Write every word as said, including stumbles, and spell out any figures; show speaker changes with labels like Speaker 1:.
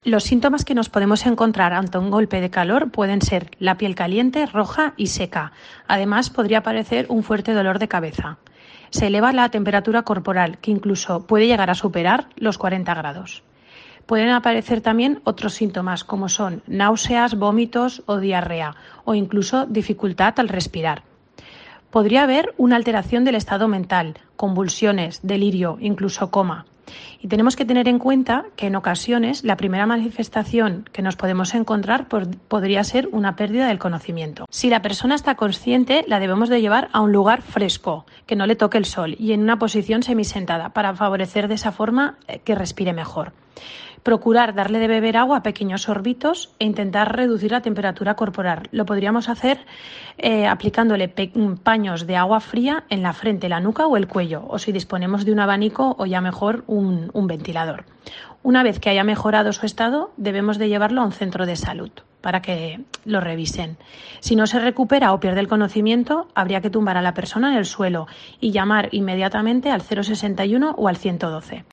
Speaker 1: Los síntomas que nos podemos encontrar ante un golpe de calor pueden ser la piel caliente, roja y seca. Además, podría aparecer un fuerte dolor de cabeza. Se eleva la temperatura corporal, que incluso puede llegar a superar los cuarenta grados. Pueden aparecer también otros síntomas como son náuseas, vómitos o diarrea, o incluso dificultad al respirar. Podría haber una alteración del estado mental, convulsiones, delirio, incluso coma. Y tenemos que tener en cuenta que en ocasiones la primera manifestación que nos podemos encontrar pod- podría ser una pérdida del conocimiento. Si la persona está consciente, la debemos de llevar a un lugar fresco, que no le toque el sol y en una posición semisentada para favorecer de esa forma eh, que respire mejor. Procurar darle de beber agua a pequeños sorbitos e intentar reducir la temperatura corporal. Lo podríamos hacer eh, aplicándole pe- paños de agua fría en la frente, la nuca o el cuello, o si disponemos de un abanico o ya mejor un, un ventilador. Una vez que haya mejorado su estado, debemos de llevarlo a un centro de salud para que lo revisen. Si no se recupera o pierde el conocimiento, habría que tumbar a la persona en el suelo y llamar inmediatamente al cero sesenta y uno o al ciento doce.